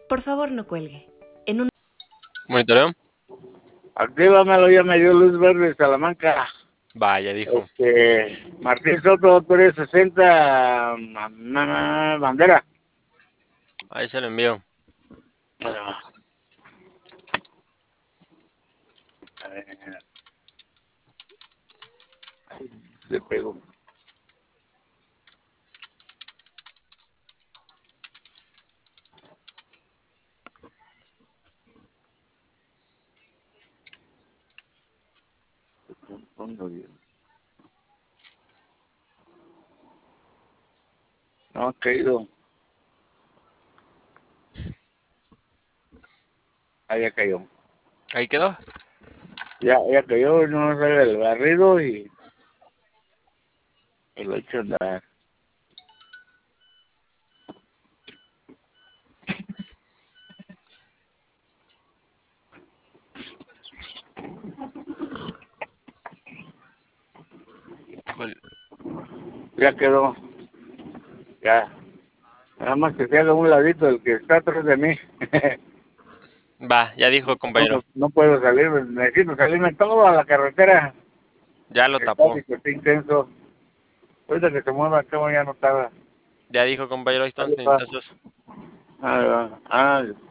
Por favor, no cuelgue. En un... ¿Monitoreo? Actívamelo, ya me dio luz verde Salamanca. Vaya, dijo. Martín Soto, 360, bandera. Ahí se lo envío. A ver. Se pegó. No ha caído. Ahí ya cayó. Ahí quedó. Ya cayó, no sale el barrido y lo he hecho andar. Bueno, Ya quedó. Ya. Nada más que se haga un ladito el que está atrás de mí. va, ya dijo, compañero. No puedo salir, necesito salirme todo a la carretera. Ya lo El tapó. tráfico está intenso. Ahorita que se mueva, acá ya no tarda. Ya dijo, compañero. Ahí están Ahí los va. pinchazos. Ah,